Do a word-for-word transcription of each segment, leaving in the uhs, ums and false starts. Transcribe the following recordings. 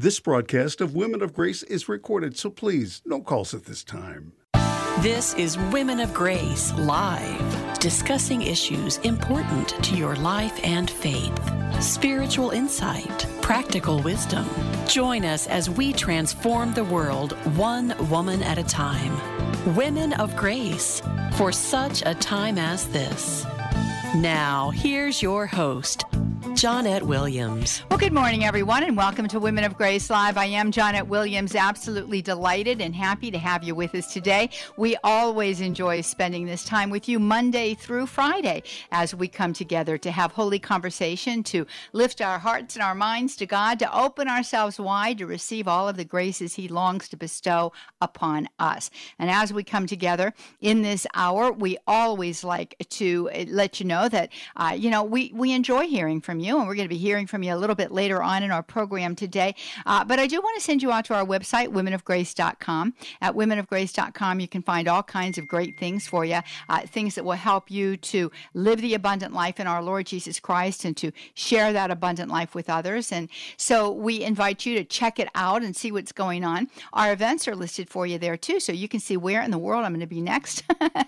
This broadcast of Women of Grace is recorded, so please, no calls at this time. This is Women of Grace Live, discussing issues important to your life and faith. Spiritual insight, practical wisdom. Join us as we transform the world one woman at a time. Women of Grace, for such a time as this. Now, here's your host, Johnnette Williams. Well, good morning, everyone, and welcome to Women of Grace Live. I am Johnnette Williams, absolutely delighted and happy to have you with us today. We always enjoy spending this time with you Monday through Friday as we come together to have holy conversation, to lift our hearts and our minds to God, to open ourselves wide to receive all of the graces He longs to bestow upon us. And as we come together in this hour, we always like to let you know that, uh, you know, we, we enjoy hearing from you, and we're going to be hearing from you a little bit later on in our program today. Uh, but I do want to send you out to our website, women of grace dot com. At women of grace dot com, you can find all kinds of great things for you, uh, things that will help you to live the abundant life in our Lord Jesus Christ and to share that abundant life with others. And so we invite you to check it out and see what's going on. Our events are listed for you there too, so you can see where in the world I'm going to be next.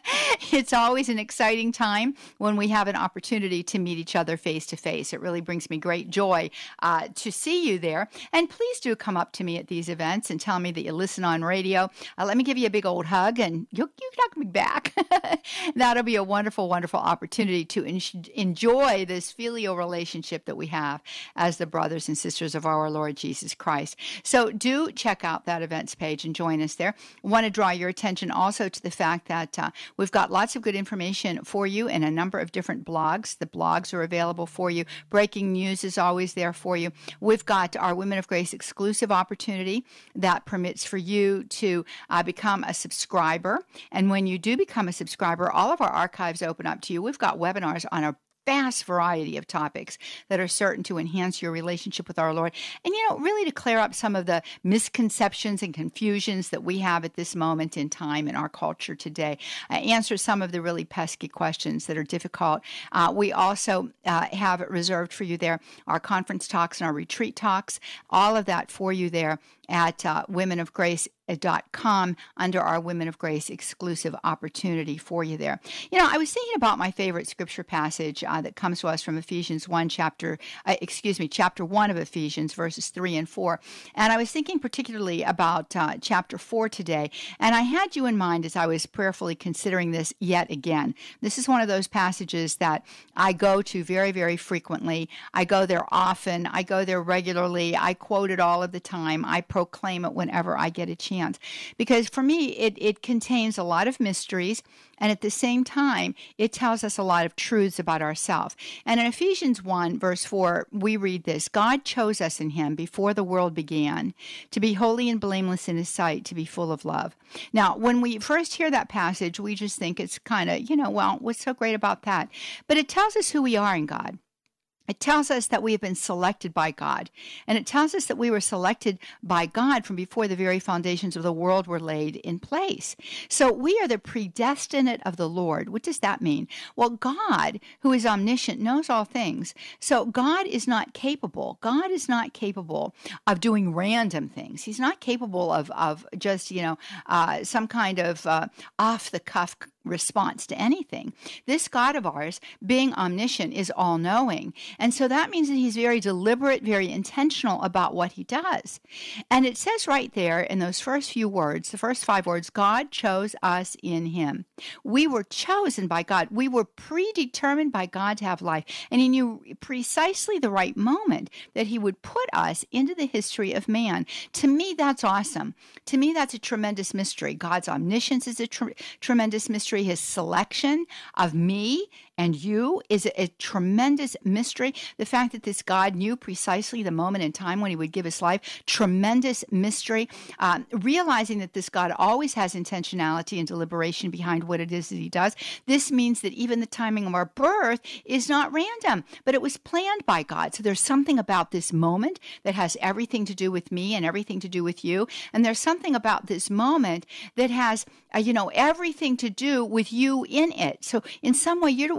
It's always an exciting time when we have an opportunity to meet each other face to face. It really brings me great joy uh, to see you there. And please do come up to me at these events and tell me that you listen on radio. Uh, let me give you a big old hug, and you you hug me back. That'll be a wonderful, wonderful opportunity to en- enjoy this filial relationship that we have as the brothers and sisters of our Lord Jesus Christ. So do check out that events page and join us there. I want to draw your attention also to the fact that uh, we've got lots of good information for you in a number of different blogs. The blogs are available for you. Breaking news is always there for you. We've got our Women of Grace exclusive opportunity that permits for you to uh, become a subscriber. And when you do become a subscriber, all of our archives open up to you. We've got webinars on a vast variety of topics that are certain to enhance your relationship with our Lord. And, you know, really to clear up some of the misconceptions and confusions that we have at this moment in time in our culture today. Uh, answer some of the really pesky questions that are difficult. Uh, we also uh, have reserved for you there our conference talks and our retreat talks, all of that for you there at uh, women of grace dot com under our Women of Grace exclusive opportunity for you there. You know, I was thinking about my favorite scripture passage uh, that comes to us from Ephesians one chapter, uh, excuse me, chapter one of Ephesians, verses three and four. And I was thinking particularly about uh, chapter four today. And I had you in mind as I was prayerfully considering this yet again. This is one of those passages that I go to very, very frequently. I go there often. I go there regularly. I quote it all of the time. I proclaim it whenever I get a chance. Because for me, it, it contains a lot of mysteries, and at the same time, it tells us a lot of truths about ourselves. And in Ephesians one, verse four, we read this: God chose us in Him before the world began to be holy and blameless in His sight, to be full of love. Now, when we first hear that passage, we just think it's kind of, you know, well, what's so great about that? But it tells us who we are in God. It tells us that we have been selected by God, and it tells us that we were selected by God from before the very foundations of the world were laid in place. So we are the predestinate of the Lord. What does that mean? Well, God, who is omniscient, knows all things. So God is not capable. God is not capable of doing random things. He's not capable of, of just, you know, uh, some kind of uh, off-the-cuff response to anything. This God of ours, being omniscient, is all-knowing. And so that means that He's very deliberate, very intentional about what He does. And it says right there in those first few words, the first five words, God chose us in Him. We were chosen by God. We were predetermined by God to have life. And He knew precisely the right moment that He would put us into the history of man. To me, that's awesome. To me, that's a tremendous mystery. God's omniscience is a tr- tremendous mystery. His selection of me and you is a, a tremendous mystery. The fact that this God knew precisely the moment in time when He would give His life, tremendous mystery. Um, realizing that this God always has intentionality and deliberation behind what it is that He does. This means that even the timing of our birth is not random, but it was planned by God. So there's something about this moment that has everything to do with me and everything to do with you. And there's something about this moment that has, uh, you know, everything to do with you in it. So in some way, you're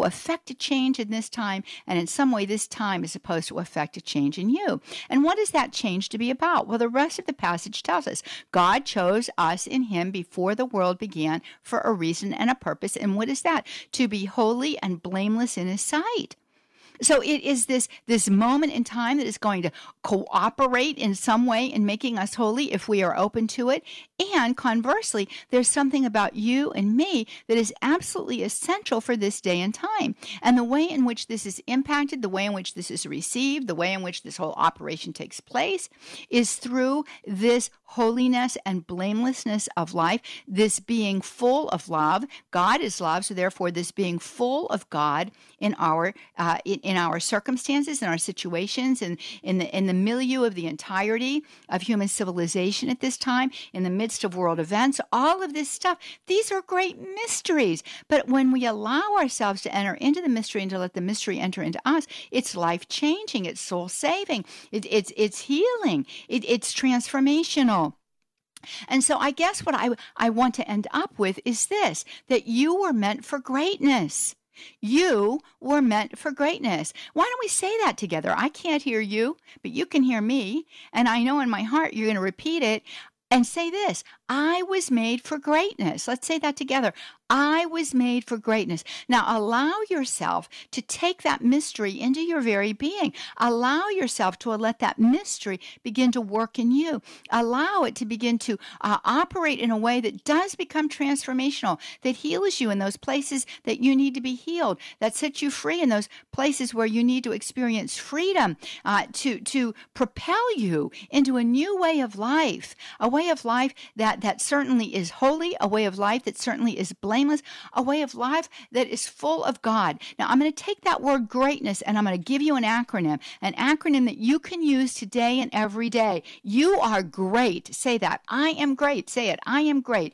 affect a change in this time, and in some way this time is supposed to affect a change in you. And what is that change to be about? Well, the rest of the passage tells us God chose us in him before the world began for a reason and a purpose. And what is that? To be holy and blameless in his sight. So it is this, this moment in time that is going to cooperate in some way in making us holy if we are open to it. And conversely, there's something about you and me that is absolutely essential for this day and time. And the way in which this is impacted, the way in which this is received, the way in which this whole operation takes place is through this holiness and blamelessness of life, this being full of love. God is love, so therefore this being full of God in our uh, in, in our circumstances, in our situations, and in the in the milieu of the entirety of human civilization at this time, in the midst of world events, all of this stuff. These are great mysteries. But when we allow ourselves to enter into the mystery and to let the mystery enter into us, it's life-changing, it's soul-saving, it, it's it's healing, it, it's transformational. And so I guess what I, I want to end up with is this, that you were meant for greatness. You were meant for greatness. Why don't we say that together? I can't hear you, but you can hear me. And I know in my heart you're going to repeat it and say this: I was made for greatness. Let's say that together. I was made for greatness. Now, allow yourself to take that mystery into your very being. Allow yourself to let that mystery begin to work in you. Allow it to begin to uh, operate in a way that does become transformational, that heals you in those places that you need to be healed, that sets you free in those places where you need to experience freedom, uh, to, to propel you into a new way of life, a way of life that, that certainly is holy, a way of life that certainly is blameless, a way of life that is full of God. Now, I'm going to take that word greatness and I'm going to give you an acronym, an acronym that you can use today and every day. You are great. Say that. I am great. Say it. I am great.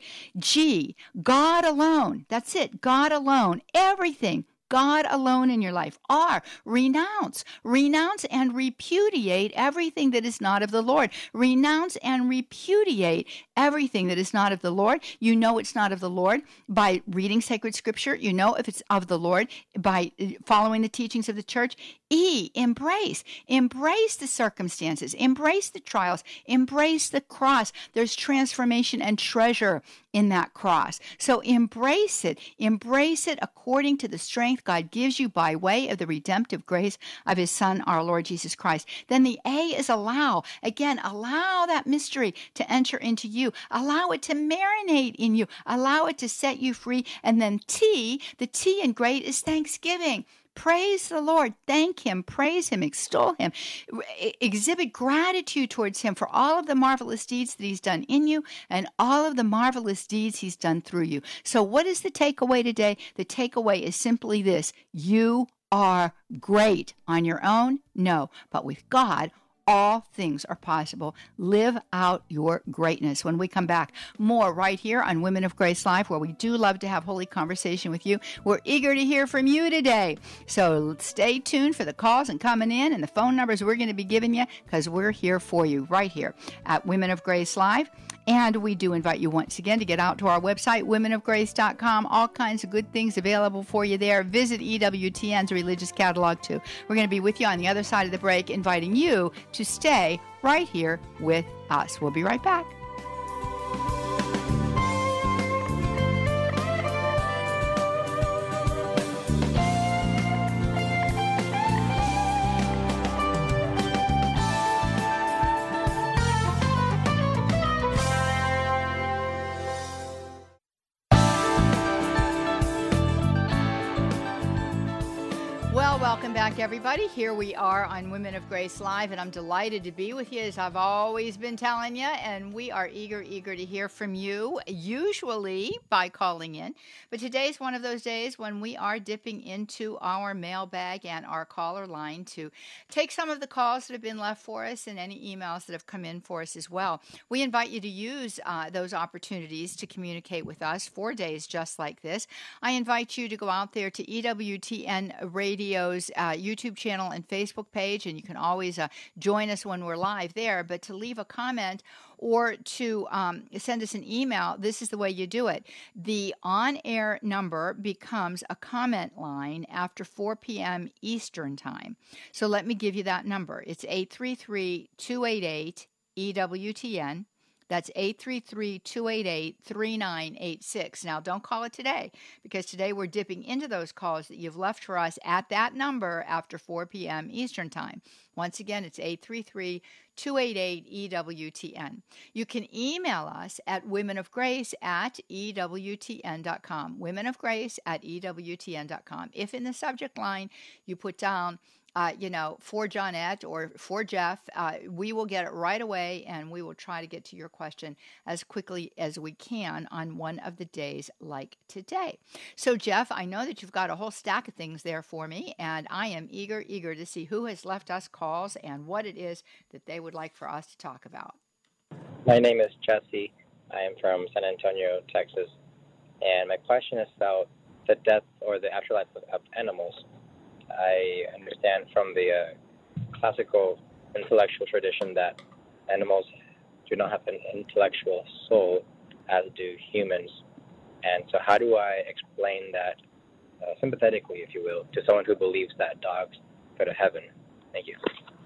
G, God alone. That's it. God alone. Everything. God alone in your life. R, renounce. Renounce and repudiate everything that is not of the Lord. Renounce and repudiate everything that is not of the Lord. You know it's not of the Lord by reading sacred scripture. You know if it's of the Lord by following the teachings of the church. E, embrace. Embrace the circumstances. Embrace the trials. Embrace the cross. There's transformation and treasure in that cross. So embrace it. Embrace it according to the strength God gives you by way of the redemptive grace of his Son, our Lord Jesus Christ. Then the A is allow. Again, allow that mystery to enter into you. Allow it to marinate in you. Allow it to set you free. And then T, the T in great is thanksgiving. Praise the Lord. Thank him. Praise him. Extol him. Exhibit gratitude towards him for all of the marvelous deeds that he's done in you and all of the marvelous deeds he's done through you. So what is the takeaway today? The takeaway is simply this: you are great. On your own? No. But with God, all things are possible. Live out your greatness. When we come back, more right here on Women of Grace Live, where we do love to have holy conversation with you. We're eager to hear from you today. So stay tuned for the calls and coming in and the phone numbers we're going to be giving you, because we're here for you right here at Women of Grace Live. And we do invite you once again to get out to our website, women of grace dot com. All kinds of good things available for you there. Visit E W T N's religious catalog too. We're going to be with you on the other side of the break, inviting you to stay right here with us. We'll be right back. Welcome back, everybody. Here we are on Women of Grace Live, and I'm delighted to be with you, as I've always been telling you, and we are eager, eager to hear from you, usually by calling in. But today's one of those days when we are dipping into our mailbag and our caller line to take some of the calls that have been left for us and any emails that have come in for us as well. We invite you to use uh, those opportunities to communicate with us for days just like this. I invite you to go out there to E W T N Radio's uh, YouTube channel and Facebook page, and you can always uh, join us when we're live there. But to leave a comment or to um, send us an email, this is the way you do it. The on-air number becomes a comment line after four p.m. Eastern Time. So let me give you that number. It's eight three three, two eight eight, E W T N. That's eight three three, two eight eight, three nine eight six. Now, don't call it today, because today we're dipping into those calls that you've left for us at that number after four p.m. Eastern Time. Once again, it's eight three three, two eight eight, E W T N. You can email us at womenofgrace at E W T N dot com, womenofgrace at E W T N dot com. If in the subject line you put down Uh, you know, for Johnette or for Jeff, uh, we will get it right away, and we will try to get to your question as quickly as we can on one of the days like today. So, Jeff, I know that you've got a whole stack of things there for me, and I am eager, eager to see who has left us calls and what it is that they would like for us to talk about. My name is Jesse. I am from San Antonio, Texas, and my question is about the death or the afterlife of, of animals. I understand from the uh, classical intellectual tradition that animals do not have an intellectual soul as do humans. And so how do I explain that uh, sympathetically, if you will, to someone who believes that dogs go to heaven? Thank you.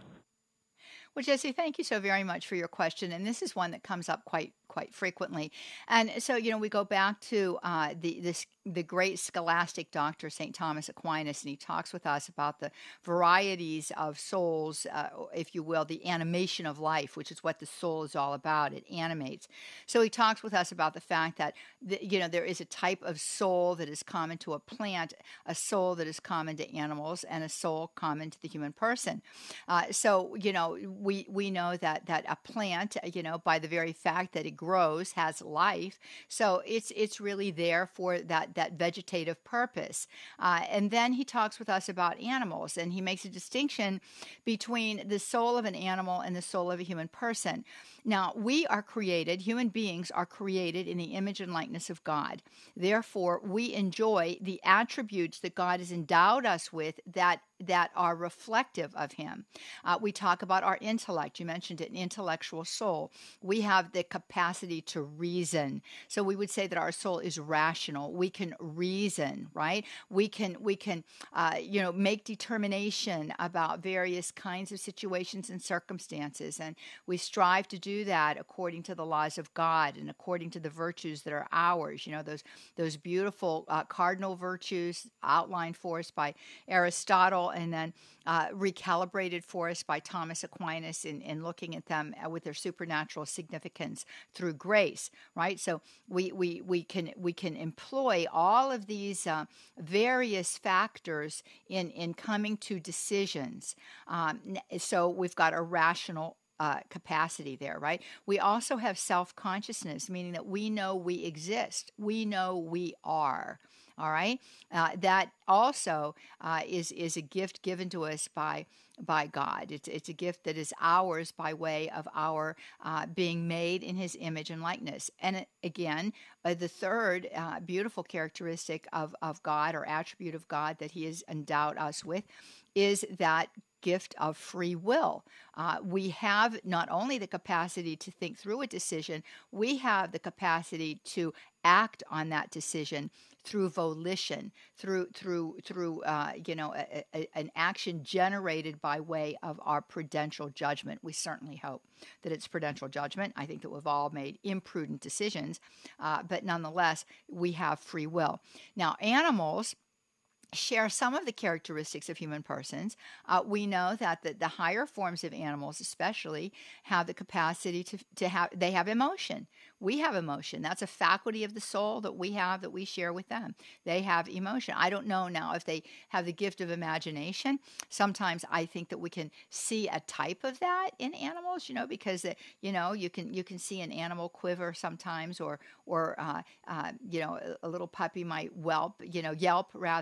Well, Jesse, thank you so very much for your question. And this is one that comes up quite quite frequently. And so, you know, we go back to uh, the this the great scholastic doctor, Saint Thomas Aquinas, and he talks with us about the varieties of souls, uh, if you will, the animation of life, which is what the soul is all about. It animates. So he talks with us about the fact that, the, you know, there is a type of soul that is common to a plant, a soul that is common to animals, and a soul common to the human person. Uh, so, you know, we, we know that, that a plant, you know, by the very fact that it grows, has life. So it's it's really there for that, that vegetative purpose. Uh, and then he talks with us about animals, and he makes a distinction between the soul of an animal and the soul of a human person. Now, we are created, human beings are created in the image and likeness of God. Therefore, we enjoy the attributes that God has endowed us with that that are reflective of him. Uh, we talk about our intellect. You mentioned it, an intellectual soul. We have the capacity to reason. So we would say that our soul is rational. We can reason, right? We can, we can, uh, you know, make determination about various kinds of situations and circumstances. And we strive to do that according to the laws of God and according to the virtues that are ours. You know, those, those beautiful uh, cardinal virtues outlined for us by Aristotle, and then uh, recalibrated for us by Thomas Aquinas in, in looking at them with their supernatural significance through grace, right? So we we we can we can employ all of these uh, various factors in in coming to decisions. Um, so we've got a rational Uh, capacity there, right? We also have self-consciousness, meaning that we know we exist. We know we are. All right. Uh, that also uh, is is a gift given to us by by God. It's it's a gift that is ours by way of our uh, being made in His image and likeness. And it, again, uh, the third uh, beautiful characteristic of of God, or attribute of God that He has endowed us with, is that gift of free will. Uh, we have not only the capacity to think through a decision, we have the capacity to act on that decision through volition, through through through uh, you know a, a, an action generated by way of our prudential judgment. We certainly hope that it's prudential judgment. I think that we've all made imprudent decisions, uh, but nonetheless, we have free will. Now, animals share some of the characteristics of human persons. Uh, we know that the, the higher forms of animals especially have the capacity to, to have, they have emotion. We have emotion. That's a faculty of the soul that we have, that we share with them. They have emotion. I don't know now if they have the gift of imagination. Sometimes I think that we can see a type of that in animals, you know, because, uh, you know, you can you can see an animal quiver sometimes, or, or uh, uh, you know, a, a little puppy might whelp, you know, yelp rather in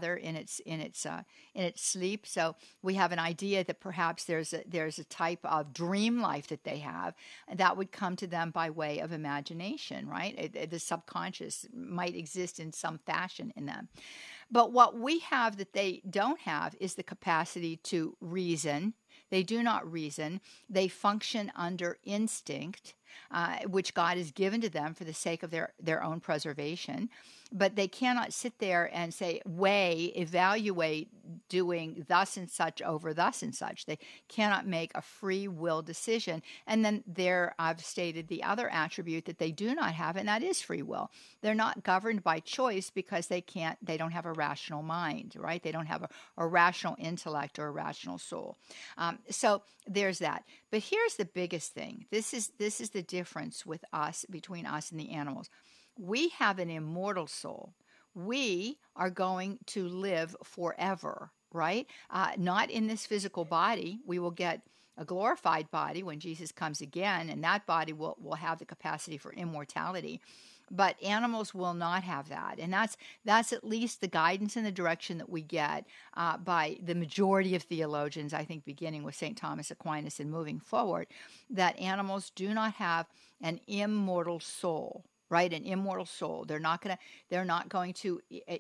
its in its uh, in its sleep. So we have an idea that perhaps there's a there's a type of dream life that they have that would come to them by way of imagination, right? It, it, the subconscious might exist in some fashion in them. But what we have that they don't have is the capacity to reason. They do not reason. They function under instinct, uh, which God has given to them for the sake of their, their own preservation. But they cannot sit there and say, weigh, evaluate doing thus and such over thus and such. They cannot make a free will decision. And then there, I've stated the other attribute that they do not have, and that is free will. They're not governed by choice because they can't, they don't have a rational mind, right? They don't have a, a rational intellect or a rational soul. Um, so there's that. But here's the biggest thing. This is, this is the difference with us, between us and the animals. We have an immortal soul. We are going to live forever, right? Uh, not in this physical body. We will get a glorified body when Jesus comes again, and that body will, will have the capacity for immortality. But animals will not have that. And that's that's at least the guidance and the direction that we get uh, by the majority of theologians, I think beginning with Saint Thomas Aquinas and moving forward, that animals do not have an immortal soul. Right, an immortal soul. They're not gonna. They're not going to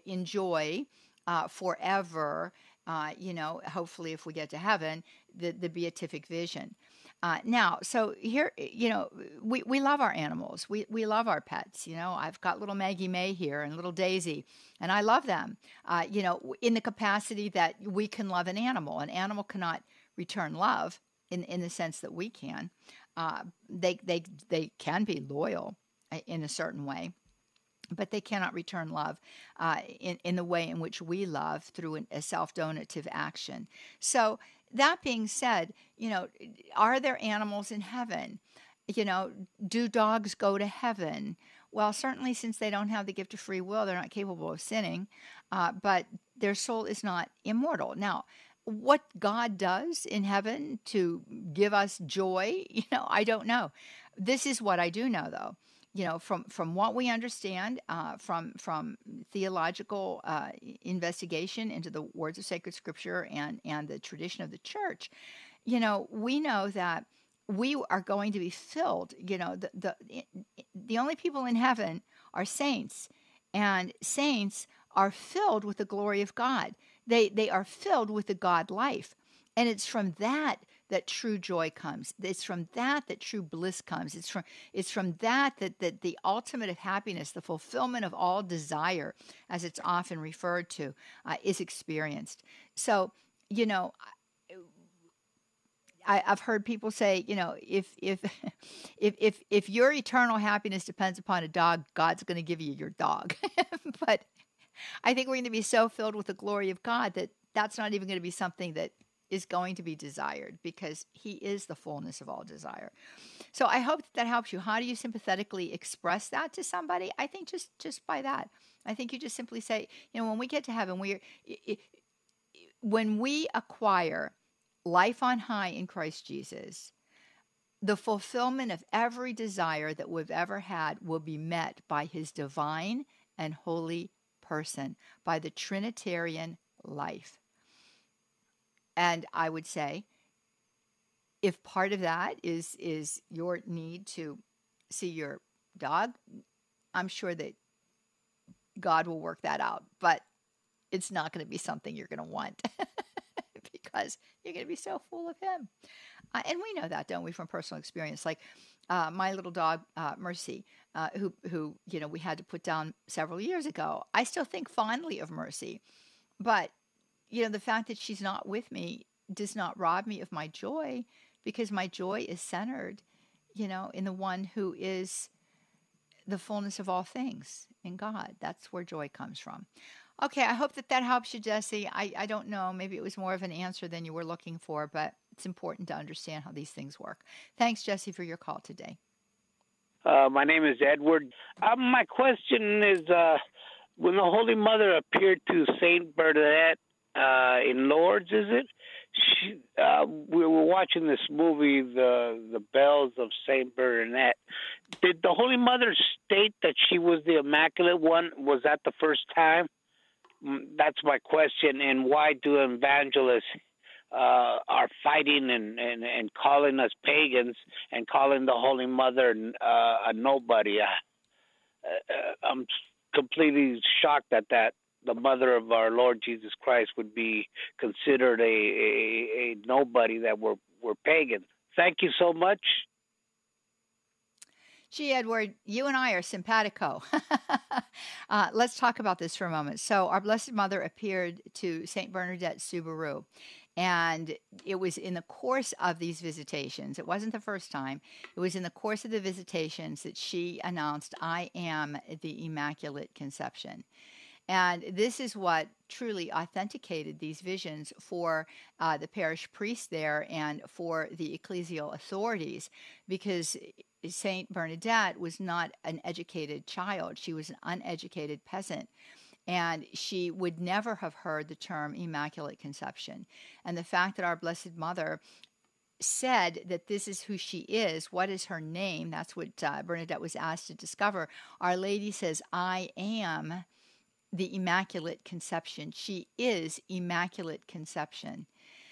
enjoy uh, forever. Uh, you know, hopefully, if we get to heaven, the the beatific vision. Uh, now, so here, you know, we, we love our animals. We we love our pets. You know, I've got little Maggie May here and little Daisy, and I love them. Uh, you know, in the capacity that we can love an animal. An animal cannot return love in in the sense that we can. Uh, they they they can be loyal in a certain way, but they cannot return love uh, in, in the way in which we love through an, a self-donative action. So that being said, you know, are there animals in heaven? You know, do dogs go to heaven? Well, certainly since they don't have the gift of free will, they're not capable of sinning, uh, but their soul is not immortal. Now, what God does in heaven to give us joy, you know, I don't know. This is what I do know, though. You know, from, from what we understand, uh, from from theological uh, investigation into the words of sacred scripture and, and the tradition of the church, you know, we know that we are going to be filled. You know, the the the only people in heaven are saints, and saints are filled with the glory of God. They they are filled with the God life, and it's from that that true joy comes. It's from that that true bliss comes. It's from it's from that that, that the ultimate of happiness, the fulfillment of all desire, as it's often referred to, uh, is experienced. So, you know, I, I've heard people say, you know, if if if if if your eternal happiness depends upon a dog, God's going to give you your dog. But I think we're going to be so filled with the glory of God that that's not even going to be something that is going to be desired, because he is the fullness of all desire. So I hope that, that helps you. How do you sympathetically express that to somebody? I think just, just by that. I think you just simply say, you know, when we get to heaven, we when we acquire life on high in Christ Jesus, the fulfillment of every desire that we've ever had will be met by his divine and holy person, by the Trinitarian life. And I would say, if part of that is is your need to see your dog, I'm sure that God will work that out. But it's not going to be something you're going to want because you're going to be so full of him. Uh, and we know that, don't we, from personal experience? Like uh, my little dog, uh, Mercy, uh, who, who, you know, we had to put down several years ago. I still think fondly of Mercy. But you know, the fact that she's not with me does not rob me of my joy, because my joy is centered, you know, in the one who is the fullness of all things, in God. That's where joy comes from. Okay, I hope that that helps you, Jesse. I, I don't know, maybe it was more of an answer than you were looking for, but it's important to understand how these things work. Thanks, Jesse, for your call today. Uh, my name is Edward. Uh, my question is, uh, when the Holy Mother appeared to Saint Bernadette, Uh, in Lourdes, is it? She, uh, we were watching this movie, the the Bells of Saint Bernadette. Did the Holy Mother state that she was the Immaculate One? Was that the first time mm, that's my question. And why do evangelists uh, are fighting and, and, and calling us pagans and calling the Holy Mother uh, a nobody? Uh, uh, I'm completely shocked at that. The mother of our Lord Jesus Christ would be considered a, a, a nobody, that we're, we're pagan. Thank you so much. Gee, Edward, you and I are simpatico. uh, let's talk about this for a moment. So our Blessed Mother appeared to Saint Bernadette Soubirous, and it was in the course of these visitations. It wasn't the first time. It was in the course of the visitations that she announced, I am the Immaculate Conception. And this is what truly authenticated these visions for uh, the parish priest there and for the ecclesial authorities, because Saint Bernadette was not an educated child. She was an uneducated peasant. And she would never have heard the term Immaculate Conception. And the fact that our Blessed Mother said that this is who she is, what is her name, that's what uh, Bernadette was asked to discover. Our Lady says, I am the Immaculate Conception. She is Immaculate Conception.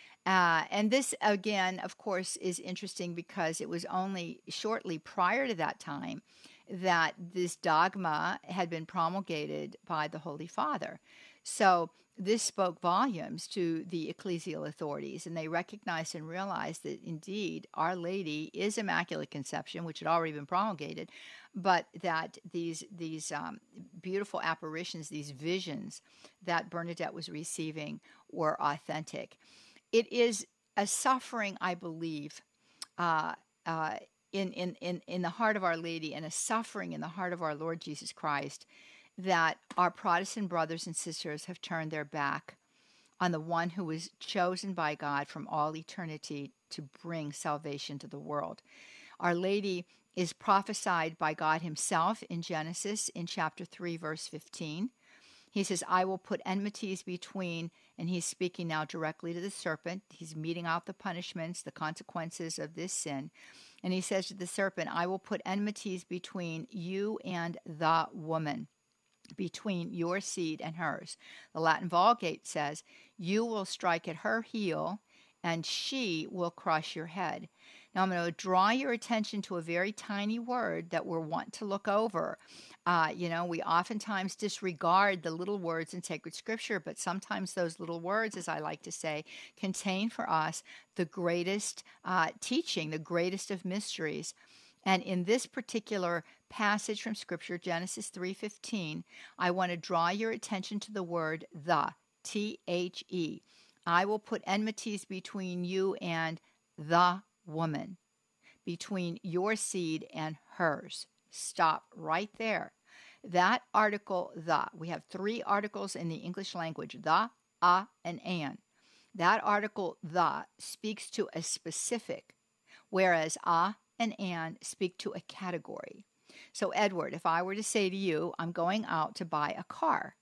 Uh, and this, again, of course, is interesting because it was only shortly prior to that time that this dogma had been promulgated by the Holy Father. So this spoke volumes to the ecclesial authorities, and they recognized and realized that indeed Our Lady is Immaculate Conception, which had already been promulgated, but that these these um, beautiful apparitions, these visions that Bernadette was receiving were authentic. It is a suffering, I believe, uh, uh, in, in, in, in the heart of Our Lady, and a suffering in the heart of our Lord Jesus Christ, that our Protestant brothers and sisters have turned their back on the one who was chosen by God from all eternity to bring salvation to the world. Our Lady is prophesied by God himself in Genesis in chapter three, verse fifteen. He says, I will put enmities between, and he's speaking now directly to the serpent. He's meting out the punishments, the consequences of this sin. And he says to the serpent, I will put enmities between you and the woman, between your seed and hers. The Latin Vulgate says, you will strike at her heel, and she will crush your head. Now, I'm going to draw your attention to a very tiny word that we're want to look over. Uh, you know, we oftentimes disregard the little words in sacred scripture, but sometimes those little words, as I like to say, contain for us the greatest uh, teaching, the greatest of mysteries. And in this particular passage from Scripture, Genesis three fifteen, I want to draw your attention to the word the, T H E. I will put enmities between you and the woman, between your seed and hers. Stop right there. That article, the, we have three articles in the English language, the, a, and an. That article, the, speaks to a specific, whereas a and an speak to a category. So, Edward, if I were to say to you, I'm going out to buy a car,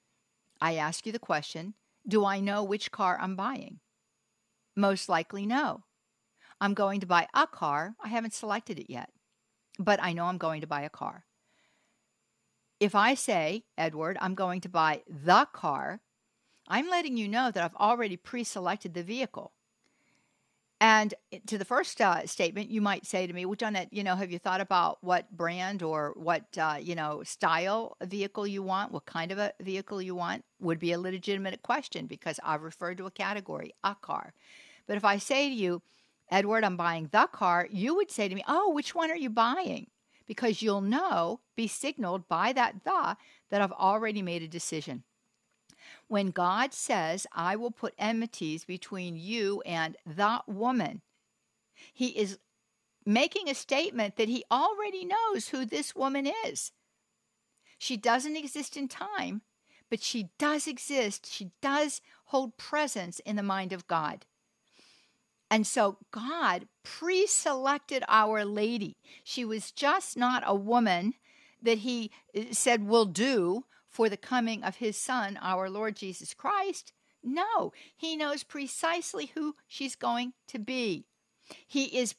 I ask you the question, do I know which car I'm buying? Most likely no. I'm going to buy a car. I haven't selected it yet, but I know I'm going to buy a car. If I say, Edward, I'm going to buy the car, I'm letting you know that I've already pre-selected the vehicle. And to the first uh, statement, you might say to me, well, Janet, you know, have you thought about what brand or what, uh, you know, style vehicle you want, what kind of a vehicle you want? Would be a legitimate question because I've referred to a category, a car. But if I say to you, Edward, I'm buying the car, you would say to me, oh, which one are you buying? Because you'll know, be signaled by that the, that I've already made a decision. When God says, I will put enmities between you and the woman, he is making a statement that he already knows who this woman is. She doesn't exist in time, but she does exist. She does hold presence in the mind of God. And so God pre-selected Our Lady. She was just not a woman that he said will do for the coming of his son, our Lord Jesus Christ. No, he knows precisely who she's going to be. He is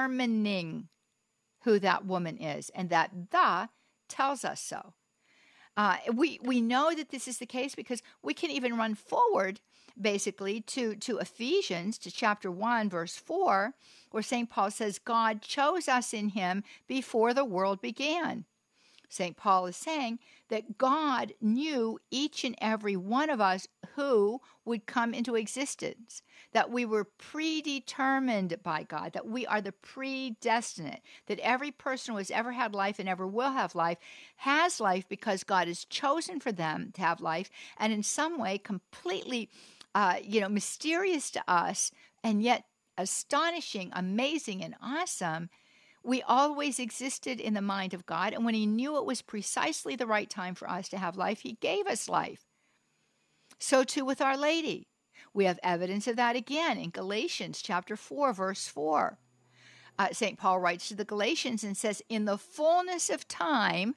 predetermining who that woman is, and that the tells us so. Uh, we we know that this is the case because we can even run forward, basically, to, to Ephesians, to chapter one, verse four, where Saint Paul says, God chose us in him before the world began. Saint Paul is saying that God knew each and every one of us who would come into existence, that we were predetermined by God, that we are the predestinate, that every person who has ever had life and ever will have life has life because God has chosen for them to have life, and in some way completely, uh, you know, mysterious to us, and yet astonishing, amazing, and awesome. We always existed in the mind of God, and when he knew it was precisely the right time for us to have life, he gave us life. So too with Our Lady. We have evidence of that again in Galatians chapter four, verse four. Uh, Saint Paul writes to the Galatians and says, in the fullness of time,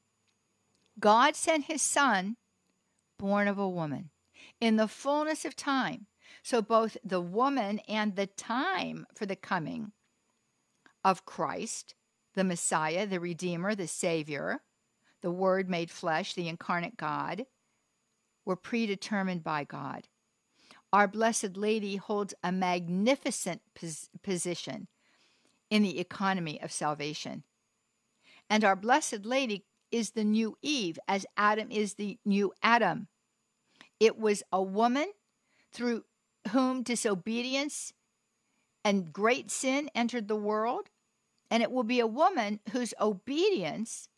God sent his Son, born of a woman. In the fullness of time. So both the woman and the time for the coming of Christ, the Messiah, the Redeemer, the Savior, the Word made flesh, the incarnate God, were predetermined by God. Our Blessed Lady holds a magnificent pos- position in the economy of salvation. And our Blessed Lady is the new Eve, as Adam is the new Adam. It was a woman through whom disobedience and great sin entered the world. And it will be a woman whose obedience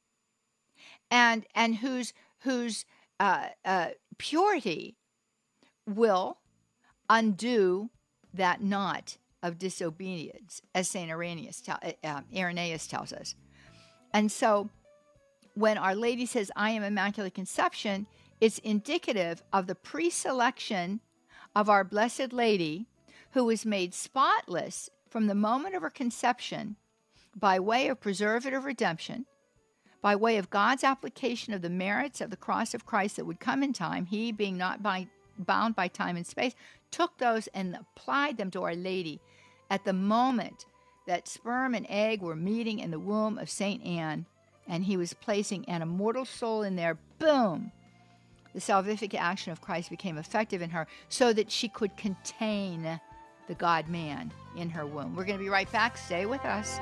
and and whose whose uh, uh, purity will undo that knot of disobedience, as Saint Irenaeus, tell, uh, Irenaeus tells us. And so, when Our Lady says, "I am Immaculate Conception," it's indicative of the pre-selection of our Blessed Lady, who was made spotless from the moment of her conception, by way of preservative redemption, by way of God's application of the merits of the cross of Christ that would come in time, he being not by, bound by time and space, took those and applied them to Our Lady at the moment that sperm and egg were meeting in the womb of Saint Anne, and he was placing an immortal soul in there. Boom! The salvific action of Christ became effective in her so that she could contain the God-man in her womb. We're going to be right back. Stay with us.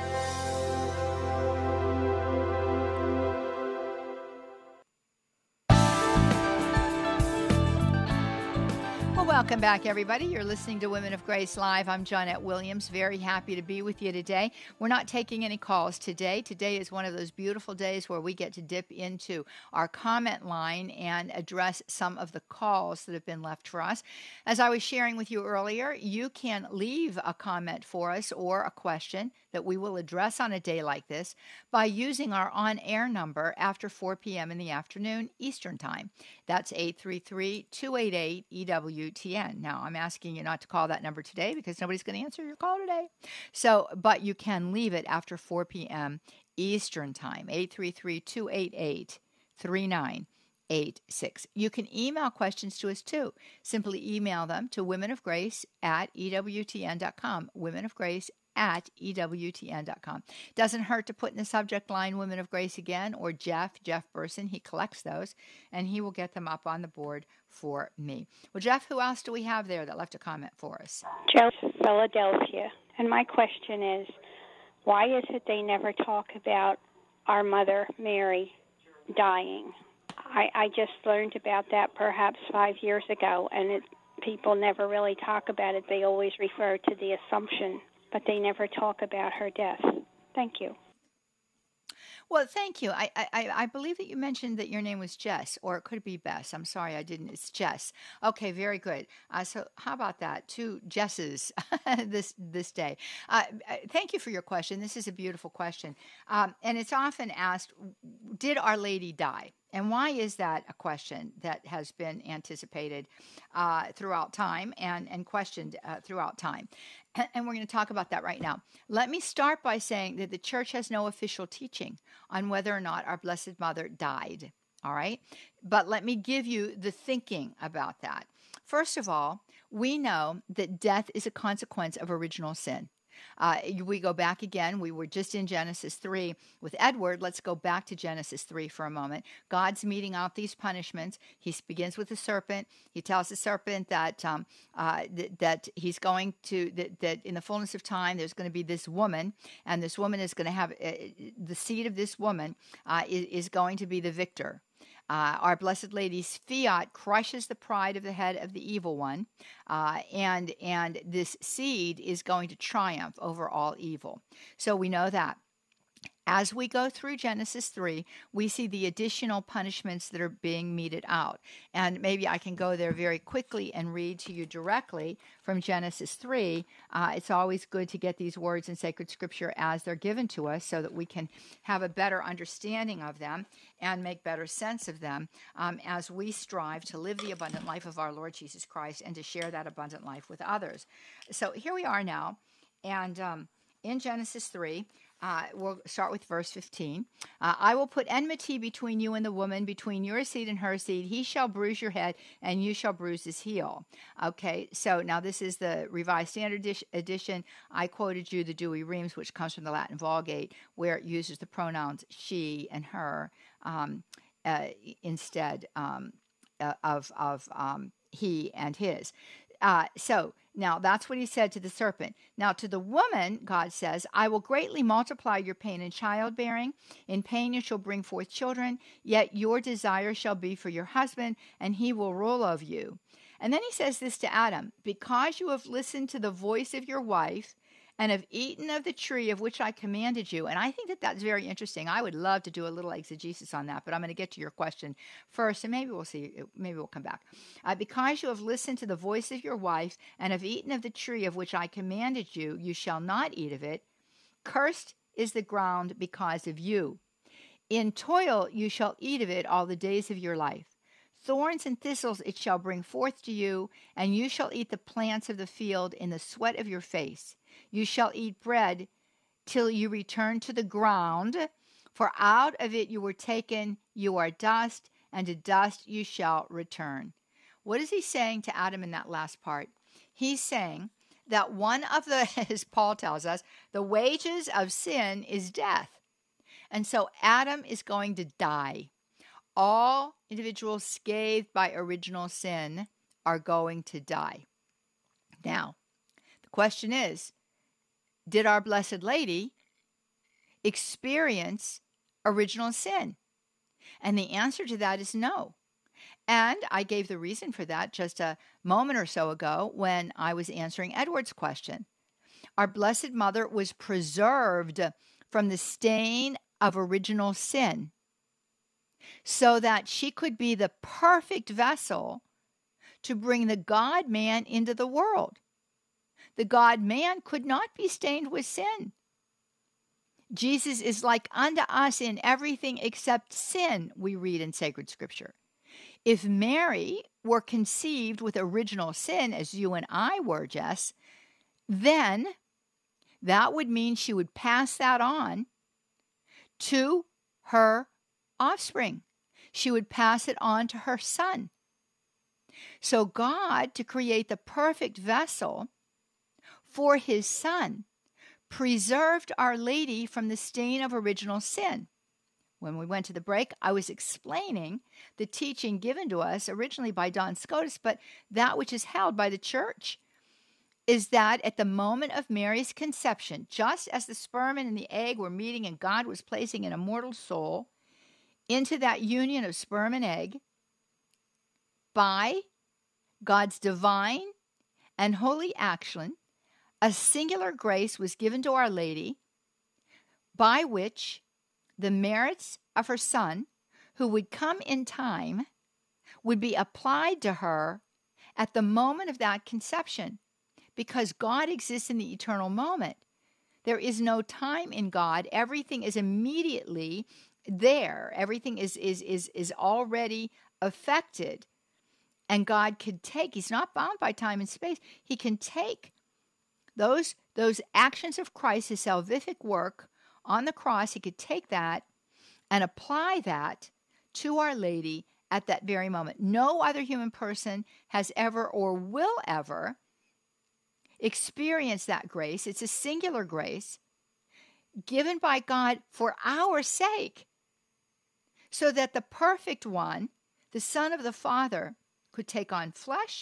Welcome back, everybody. You're listening to Women of Grace Live. I'm Johnnette Williams. Very happy to be with you today. We're not taking any calls today. Today is one of those beautiful days where we get to dip into our comment line and address some of the calls that have been left for us. As I was sharing with you earlier, you can leave a comment for us or a question that we will address on a day like this by using our on-air number after four p.m. in the afternoon Eastern Time. That's eight three three, two eight eight, E W T N. Now, I'm asking you not to call that number today because nobody's going to answer your call today. So, but you can leave it after four p.m. Eastern Time, eight three three, two eight eight, three nine eight six. You can email questions to us too. Simply email them to womenofgrace at E W T N dot com, womenofgrace at E W T N dot com. Doesn't hurt to put in the subject line Women of Grace again, or Jeff, Jeff Burson. He collects those, and he will get them up on the board for me. Well, Jeff, who else do we have there that left a comment for us? Joseph, Philadelphia. And my question is, why is it they never talk about our Mother Mary dying? I, I just learned about that perhaps five years ago, and it, people never really talk about it. They always refer to the Assumption, but they never talk about her death. Thank you. Well, thank you. I, I I believe that you mentioned that your name was Jess, or it could be Bess. I'm sorry, I didn't. It's Jess. Okay, very good. Uh, so how about that? Two Jesses this this day. Uh, thank you for your question. This is a beautiful question. Um, and it's often asked, did Our Lady die? And why is that a question that has been anticipated uh, throughout time and, and questioned uh, throughout time? And we're going to talk about that right now. Let me start by saying that the Church has no official teaching on whether or not our Blessed Mother died, all right? But let me give you the thinking about that. First of all, we know that death is a consequence of original sin. Uh, we go back again. We were just in Genesis three with Edward. Let's go back to Genesis three for a moment. God's meting out these punishments. He begins with the serpent. He tells the serpent that um, uh, th- that he's going to, that, that in the fullness of time, there's going to be this woman, and this woman is going to have, uh, the seed of this woman uh, is, is going to be the victor. Uh, our Blessed Lady's fiat crushes the pride of the head of the evil one, uh, and and this seed is going to triumph over all evil. So we know that. As we go through Genesis three, we see the additional punishments that are being meted out. And maybe I can go there very quickly and read to you directly from Genesis three. Uh, it's always good to get these words in sacred scripture as they're given to us so that we can have a better understanding of them and make better sense of them um, as we strive to live the abundant life of our Lord Jesus Christ and to share that abundant life with others. So here we are now, and um, in Genesis three, Uh, we'll start with verse fifteen. Uh, I will put enmity between you and the woman, between your seed and her seed. He shall bruise your head, and you shall bruise his heel. Okay, so now this is the Revised Standard Edition. I quoted you the Douay Rheims, which comes from the Latin Vulgate, where it uses the pronouns she and her um, uh, instead um, uh, of, of um, he and his. Uh, so now that's what he said to the serpent. Now to the woman, God says, I will greatly multiply your pain in childbearing. In pain you shall bring forth children, yet your desire shall be for your husband, and he will rule over you. And then he says this to Adam, because you have listened to the voice of your wife and have eaten of the tree of which I commanded you. And I think that that's very interesting. I would love to do a little exegesis on that, but I'm going to get to your question first, and maybe we'll see, maybe we'll come back. Uh, because you have listened to the voice of your wife and have eaten of the tree of which I commanded you, you shall not eat of it. Cursed is the ground because of you. In toil you shall eat of it all the days of your life. Thorns and thistles it shall bring forth to you, and you shall eat the plants of the field in the sweat of your face. You shall eat bread till you return to the ground, for out of it you were taken, you are dust, and to dust you shall return. What is he saying to Adam in that last part? He's saying that one of the, as Paul tells us, the wages of sin is death. And so Adam is going to die. All individuals scathed by original sin are going to die. Now, the question is, did our Blessed Lady experience original sin? And the answer to that is no. And I gave the reason for that just a moment or so ago when I was answering Edward's question. Our Blessed Mother was preserved from the stain of original sin so that she could be the perfect vessel to bring the God-man into the world. The God-man could not be stained with sin. Jesus is like unto us in everything except sin, we read in sacred scripture. If Mary were conceived with original sin, as you and I were, Jess, then that would mean she would pass that on to her offspring. She would pass it on to her son. So God, to create the perfect vessel for his son, preserved Our Lady from the stain of original sin. When we went to the break, I was explaining the teaching given to us originally by Don Scotus, but that which is held by the church is that at the moment of Mary's conception, just as the sperm and the egg were meeting and God was placing an immortal soul into that union of sperm and egg, by God's divine and holy action, a singular grace was given to Our Lady by which the merits of her son, who would come in time, would be applied to her at the moment of that conception. Because God exists in the eternal moment. There is no time in God. Everything is immediately there. Everything is, is, is, is already affected. And God could take, he's not bound by time and space. He can take those, those actions of Christ, his salvific work on the cross, he could take that and apply that to Our Lady at that very moment. No other human person has ever or will ever experience that grace. It's a singular grace given by God for our sake, so that the perfect one, the Son of the Father, could take on flesh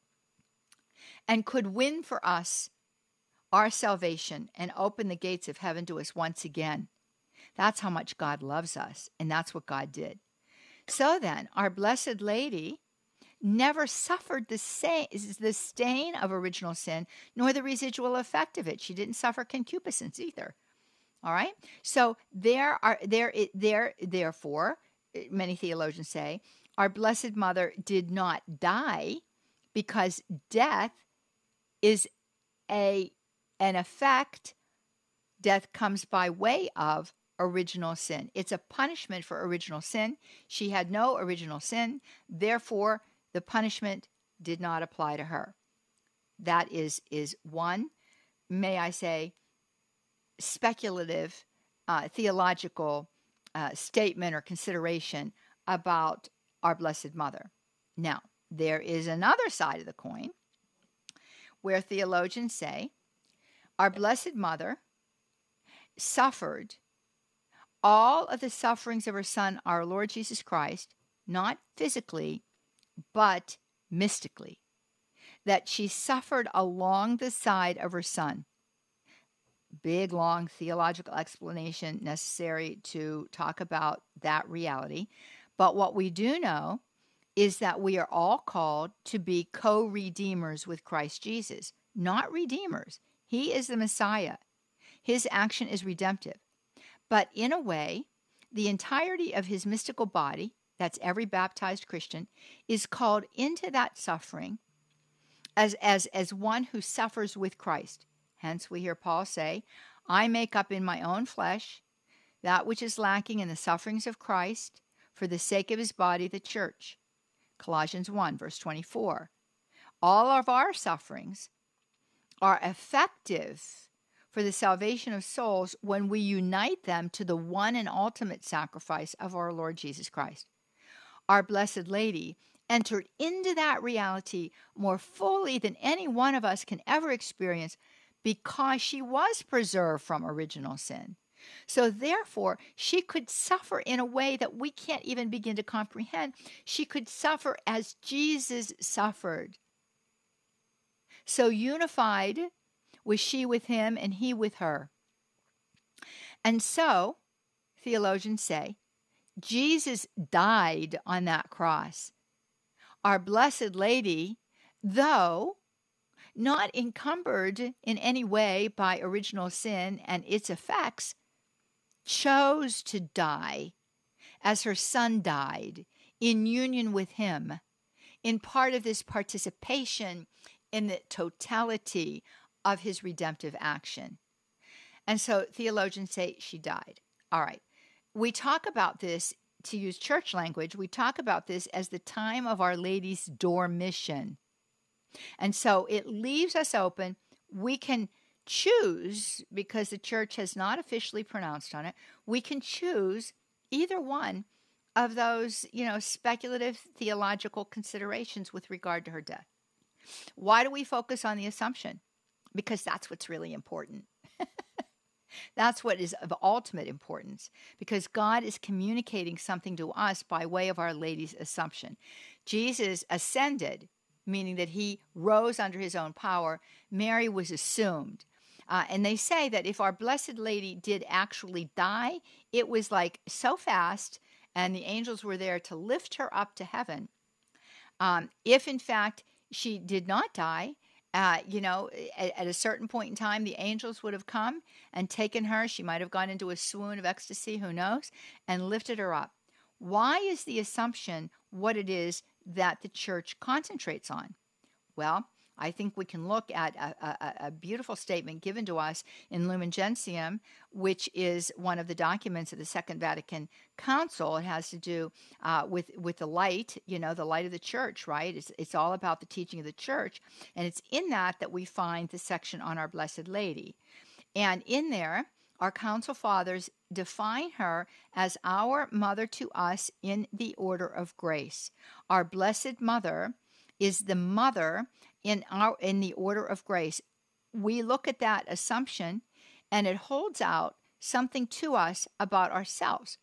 and could win for us our salvation and open the gates of heaven to us once again. That's how much God loves us, and that's what God did. So then, our Blessed Lady never suffered the, sa- the stain of original sin, nor the residual effect of it. She didn't suffer concupiscence either. All right? So there are there there therefore, many theologians say, our Blessed Mother did not die, because death is a an effect. Death comes by way of original sin. It's a punishment for original sin. She had no original sin. Therefore, the punishment did not apply to her. That is, is one, may I say, speculative uh, theological uh, statement or consideration about our Blessed Mother. Now, there is another side of the coin where theologians say our Blessed Mother suffered all of the sufferings of her Son, our Lord Jesus Christ, not physically, but mystically, that she suffered along the side of her Son. Big, long theological explanation necessary to talk about that reality. But what we do know is that we are all called to be co-redeemers with Christ Jesus, not redeemers. He is the Messiah. His action is redemptive. But in a way, the entirety of his mystical body, that's every baptized Christian, is called into that suffering as, as, as one who suffers with Christ. Hence, we hear Paul say, I make up in my own flesh that which is lacking in the sufferings of Christ for the sake of his body, the church. Colossians one, verse twenty-four. All of our sufferings are effective for the salvation of souls when we unite them to the one and ultimate sacrifice of our Lord Jesus Christ. Our Blessed Lady entered into that reality more fully than any one of us can ever experience, because she was preserved from original sin. So therefore, she could suffer in a way that we can't even begin to comprehend. She could suffer as Jesus suffered. So unified was she with him and he with her. And so, theologians say, Jesus died on that cross. Our Blessed Lady, though not encumbered in any way by original sin and its effects, chose to die as her Son died, in union with him, in part of this participation in the totality of his redemptive action. And so theologians say she died. All right. We talk about this, to use church language, we talk about this as the time of Our Lady's dormition. And so it leaves us open. We can choose, because the church has not officially pronounced on it, we can choose either one of those, you know, speculative theological considerations with regard to her death. Why do we focus on the Assumption? Because that's what's really important. That's what is of ultimate importance, because God is communicating something to us by way of Our Lady's Assumption. Jesus ascended, meaning that he rose under his own power. Mary was assumed. Uh, and they say that if our Blessed Lady did actually die, it was like so fast, and the angels were there to lift her up to heaven. Um, if, in fact, she did not die, uh, you know, at, at a certain point in time, the angels would have come and taken her. She might have gone into a swoon of ecstasy, who knows, and lifted her up. Why is the Assumption what it is that the church concentrates on? Well, I think we can look at a, a, a beautiful statement given to us in Lumen Gentium, which is one of the documents of the Second Vatican Council. It has to do uh, with, with the light, you know, the light of the church, right? It's, it's all about the teaching of the church. And it's in that that we find the section on Our Blessed Lady. And in there, our Council Fathers define her as our mother to us in the order of grace. Our Blessed Mother is the mother in our in the order of grace. we look at that assumption, and it holds out something to us about ourselves.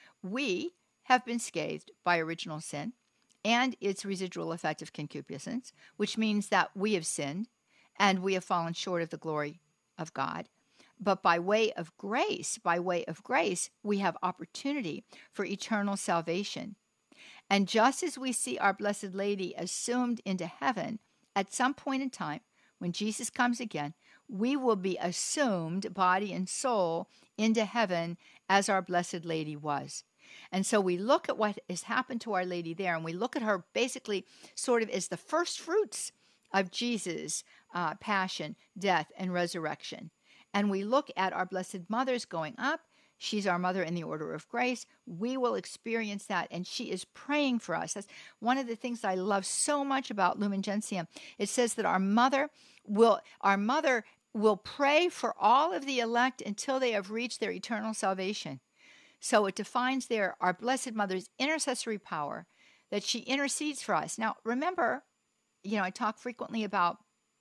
We have been scathed by original sin and its residual effect of concupiscence, which means that we have sinned and we have fallen short of the glory of God. But by way of grace, by way of grace, we have opportunity for eternal salvation. And just as we see our Blessed Lady assumed into heaven, at some point in time, when Jesus comes again, we will be assumed, body and soul, into heaven as our Blessed Lady was. And so we look at what has happened to Our Lady there, and we look at her basically sort of as the first fruits of Jesus' uh, passion, death, and resurrection. And we look at our Blessed Mother's going up. She's our mother in the order of grace. We will experience that, and she is praying for us. That's one of the things that I love so much about Lumen Gentium. It says that our mother will, our mother will pray for all of the elect until they have reached their eternal salvation. So it defines there our Blessed Mother's intercessory power, that she intercedes for us. Now, remember, you know, I talk frequently about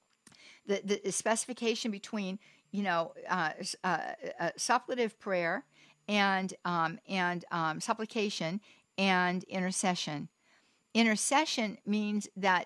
the, the, the specification between, you know, uh, uh, uh, supplicative prayer and um, and um, supplication and intercession. Intercession means that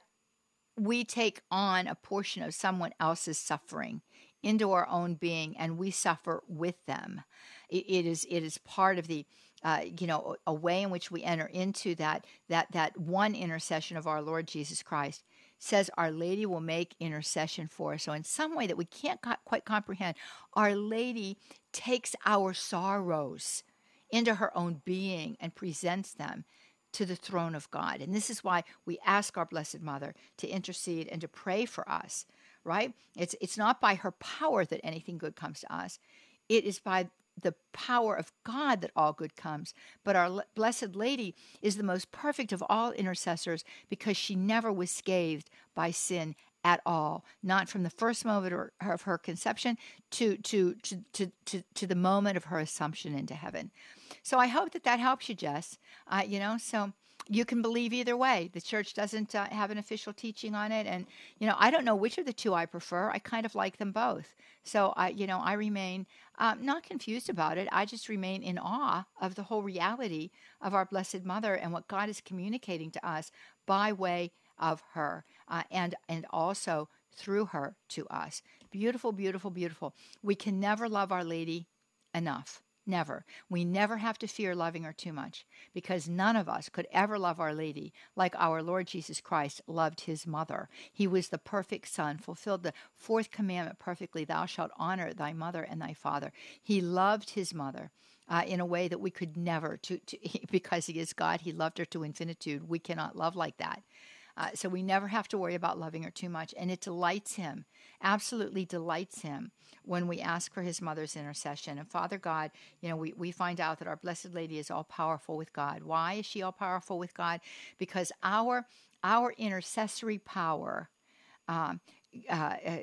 we take on a portion of someone else's suffering into our own being, and we suffer with them. It, it is it is part of the uh, you know a way in which we enter into that that that one intercession of our Lord Jesus Christ. Says Our Lady will make intercession for us. So in some way that we can't co- quite comprehend, Our Lady takes our sorrows into her own being and presents them to the throne of God. And this is why we ask our Blessed Mother to intercede and to pray for us, right? It's it's not by her power that anything good comes to us. It is by the power of God that all good comes. But our Blessed Lady is the most perfect of all intercessors because she never was scathed by sin at all, not from the first moment of her conception to to to to to, to the moment of her assumption into heaven. So I hope that that helps you, Jess. Uh, you know, so you can believe either way. The church doesn't uh, have an official teaching on it, and you know, I don't know which of the two I prefer. I kind of like them both. So I, you know, I remain um, not confused about it. I just remain in awe of the whole reality of our Blessed Mother and what God is communicating to us by way of her, uh, and and also through her to us. Beautiful, beautiful, beautiful. We can never love Our Lady enough. Never. We never have to fear loving her too much, because none of us could ever love Our Lady like our Lord Jesus Christ loved his mother. He was the perfect son, fulfilled the fourth commandment perfectly. Thou shalt honor thy mother and thy father. He loved his mother uh, in a way that we could never, to, to, because he is God, he loved her to infinitude. We cannot love like that. Uh, so we never have to worry about loving her too much. And it delights him, absolutely delights him, when we ask for his mother's intercession. And Father God, you know, we, we find out that our Blessed Lady is all-powerful with God. Why is she all-powerful with God? Because our, our intercessory power um, uh, uh,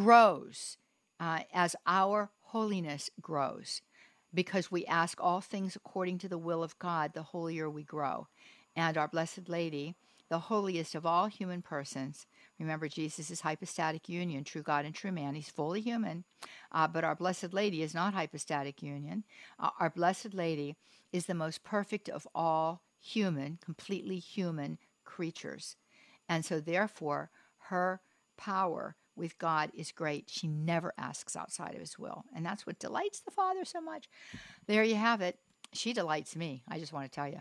grows uh, as our holiness grows. Because we ask all things according to the will of God, the holier we grow. And our Blessed Lady, the holiest of all human persons. Remember, Jesus is hypostatic union, true God and true man. He's fully human, uh, but our Blessed Lady is not hypostatic union. Uh, our Blessed Lady is the most perfect of all human, completely human creatures. And so therefore, her power with God is great. She never asks outside of his will. And that's what delights the Father so much. There you have it. She delights me, I just want to tell you.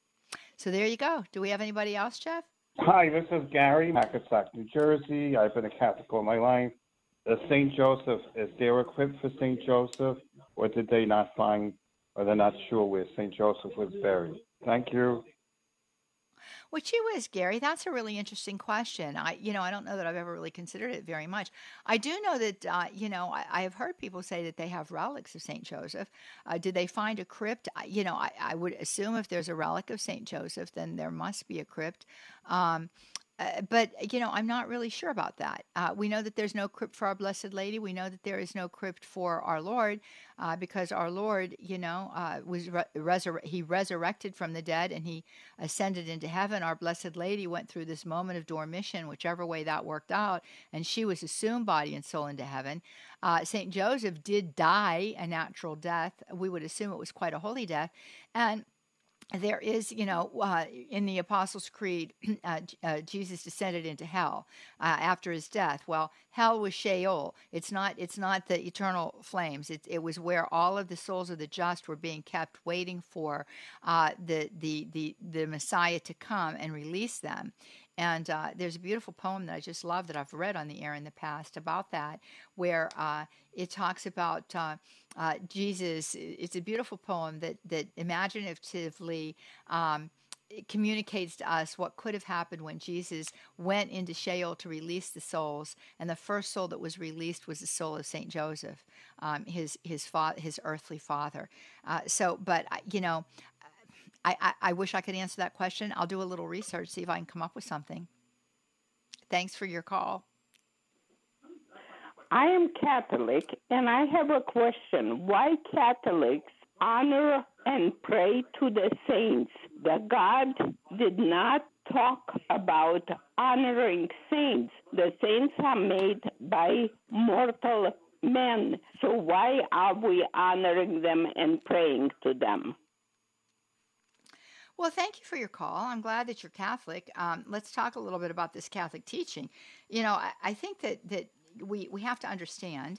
So there you go. Do we have anybody else, Jeff? Hi, this is Gary, Hackensack, New Jersey. I've been a Catholic all my life. The Saint Joseph, is there a crypt for Saint Joseph, or did they not find, or they're not sure where Saint Joseph was buried? Thank you. Which he was, Gary? That's a really interesting question. I, you know, I don't know that I've ever really considered it very much. I do know that, uh, you know, I, I have heard people say that they have relics of Saint Joseph. Uh, did they find a crypt? I, you know, I, I would assume if there's a relic of Saint Joseph, then there must be a crypt. Um, Uh, but, you know, I'm not really sure about that. Uh, we know that there's no crypt for our Blessed Lady. We know that there is no crypt for our Lord uh, because our Lord, you know, uh, was re- resur- he resurrected from the dead and he ascended into heaven. Our Blessed Lady went through this moment of dormition, whichever way that worked out, and she was assumed body and soul into heaven. Uh, Saint Joseph did die a natural death. We would assume it was quite a holy death. And there is, you know, uh, in the Apostles' Creed, uh, uh, Jesus descended into hell uh, after his death. Well, hell was Sheol. It's not. It's not the eternal flames. It, it was where all of the souls of the just were being kept, waiting for uh, the the the the Messiah to come and release them. And uh, there's a beautiful poem that I just love that I've read on the air in the past about that, where uh, it talks about uh, uh, Jesus. It's a beautiful poem that that imaginatively um, it communicates to us what could have happened when Jesus went into Sheol to release the souls, and the first soul that was released was the soul of Saint Joseph, um, his his fa- his earthly father. Uh, so, but you know. I, I, I wish I could answer that question. I'll do a little research, see if I can come up with something. Thanks for your call. I am Catholic, and I have a question. Why Catholics honor and pray to the saints? That God did not talk about honoring saints. The saints are made by mortal men. So why are we honoring them and praying to them? Well, thank you for your call. I'm glad that you're Catholic. Um, let's talk a little bit about this Catholic teaching. You know, I, I think that, that we, we have to understand,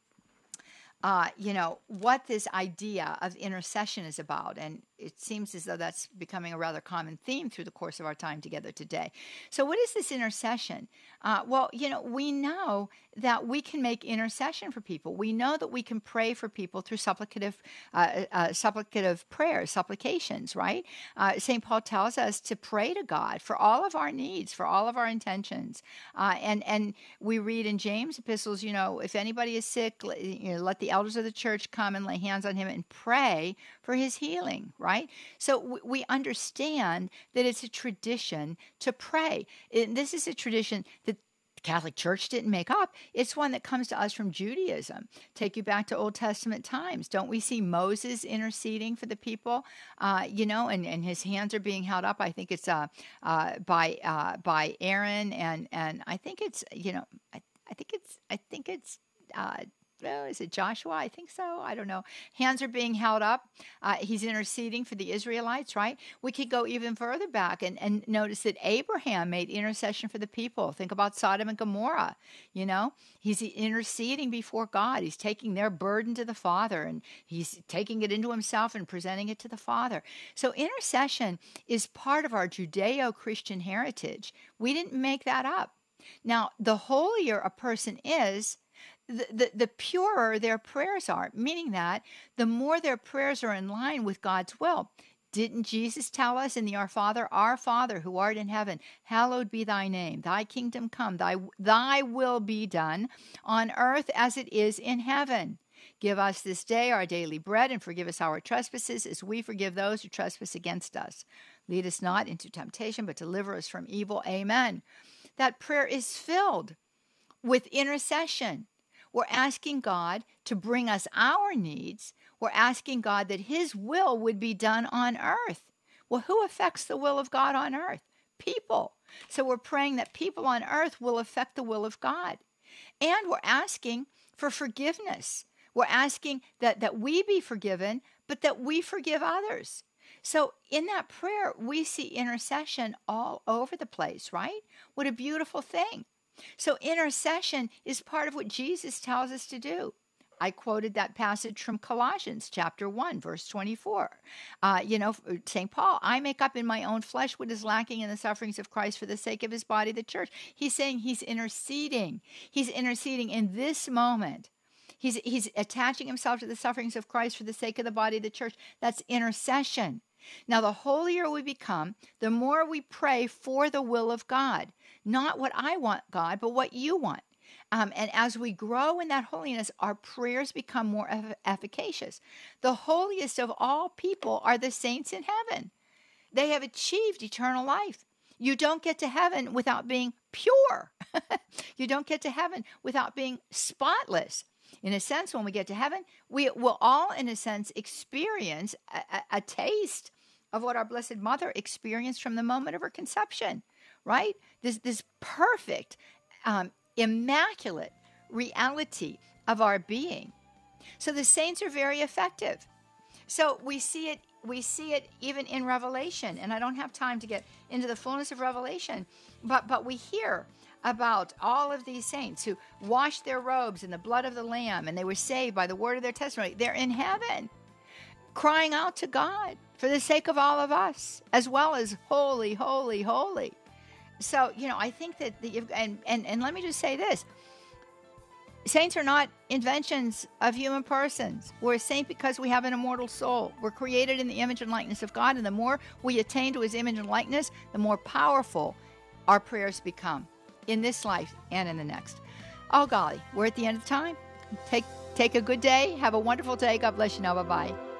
uh, you know, what this idea of intercession is about. And it seems as though that's becoming a rather common theme through the course of our time together today. So what is this intercession? Uh, well, you know, we know that we can make intercession for people. We know that we can pray for people through supplicative uh, uh, supplicative prayers, supplications, right? Uh, Saint Paul tells us to pray to God for all of our needs, for all of our intentions. Uh, and, and we read in James' epistles, you know, if anybody is sick, you know, let the elders of the church come and lay hands on him and pray for his healing, right? So we understand that it's a tradition to pray. And this is a tradition that the Catholic Church didn't make up. It's one that comes to us from Judaism. Take you back to Old Testament times. Don't we see Moses interceding for the people? Uh, you know, and, and his hands are being held up. I think it's uh, uh, by uh, by Aaron, and and I think it's you know, I, I think it's I think it's. Uh, Oh, is it Joshua? I think so. I don't know. Hands are being held up. Uh, he's interceding for the Israelites, right? We could go even further back and, and notice that Abraham made intercession for the people. Think about Sodom and Gomorrah. You know, he's interceding before God. He's taking their burden to the Father, and he's taking it into himself and presenting it to the Father. So intercession is part of our Judeo-Christian heritage. We didn't make that up. Now, the holier a person is, The, the, the purer their prayers are, meaning that the more their prayers are in line with God's will. Didn't Jesus tell us in the Our Father, Our Father who art in heaven, hallowed be thy name, thy kingdom come, thy, thy will be done on earth as it is in heaven. Give us this day our daily bread, and forgive us our trespasses as we forgive those who trespass against us. Lead us not into temptation, but deliver us from evil. Amen. That prayer is filled with intercession. We're asking God to bring us our needs. We're asking God that his will would be done on earth. Well, who affects the will of God on earth? People. So we're praying that people on earth will affect the will of God. And we're asking for forgiveness. We're asking that, that we be forgiven, but that we forgive others. So in that prayer, we see intercession all over the place, right? What a beautiful thing. So intercession is part of what Jesus tells us to do. I quoted that passage from Colossians chapter one, verse twenty-four. Uh, you know, Saint Paul, I make up in my own flesh what is lacking in the sufferings of Christ for the sake of his body, the church. He's saying he's interceding. He's interceding in this moment. He's, he's attaching himself to the sufferings of Christ for the sake of the body of the church. That's intercession. Now, the holier we become, the more we pray for the will of God. Not what I want, God, but what you want. Um, and as we grow in that holiness, our prayers become more eff- efficacious. The holiest of all people are the saints in heaven. They have achieved eternal life. You don't get to heaven without being pure. You don't get to heaven without being spotless. In a sense, when we get to heaven, we will all, in a sense, experience a, a, a taste of what our Blessed Mother experienced from the moment of her conception, right? This, this perfect, um, immaculate reality of our being. So the saints are very effective. So we see it, we see it even in Revelation, and I don't have time to get into the fullness of Revelation, but but we hear about all of these saints who washed their robes in the blood of the Lamb, and they were saved by the word of their testimony. They're in heaven, crying out to God for the sake of all of us, as well as holy, holy, holy. So, you know, I think that, the, and, and, and let me just say this. Saints are not inventions of human persons. We're a saint because we have an immortal soul. We're created in the image and likeness of God, and the more we attain to his image and likeness, the more powerful our prayers become in this life and in the next. Oh, golly, we're at the end of time. Take, take a good day. Have a wonderful day. God bless you now. Bye-bye.